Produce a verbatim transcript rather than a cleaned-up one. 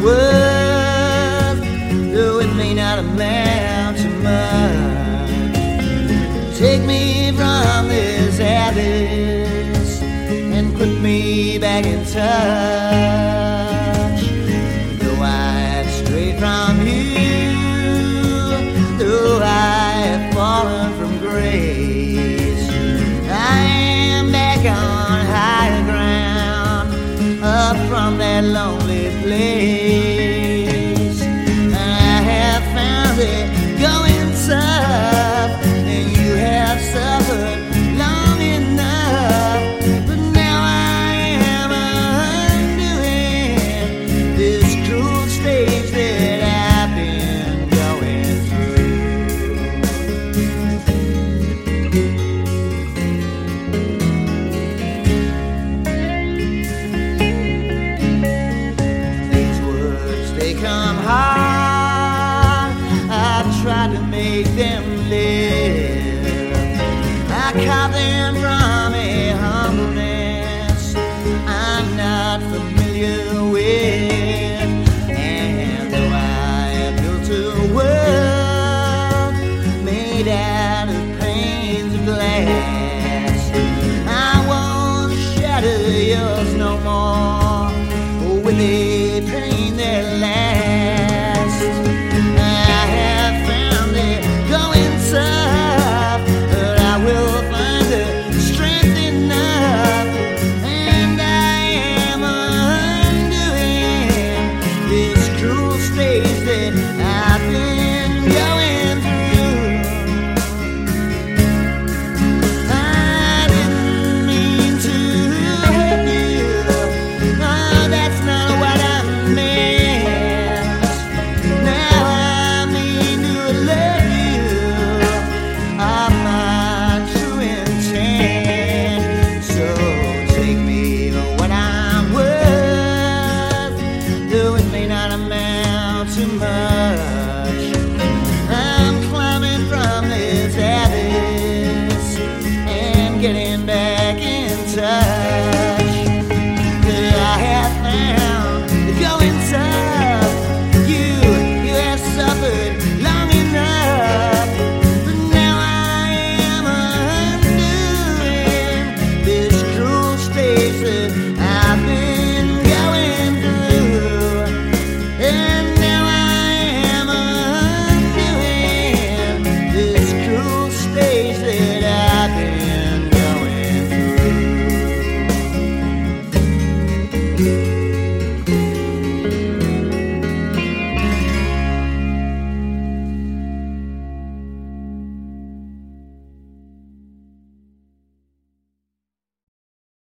worth, though it may not amount to much. Take me from this abyss and put me back in touch. Though I've strayed from you, though I have fallen from grace, I am back on higher ground, up from that lonely place. I have found it going tough, and you have suffered long enough. But now I am undoing this cruel stage that I've been going through. These words, they come hard. I try to make them live. I caught them from a humbleness I'm not familiar with. And though I have built a world made out of panes of glass, I won't shatter yours no more with a pain that lasts.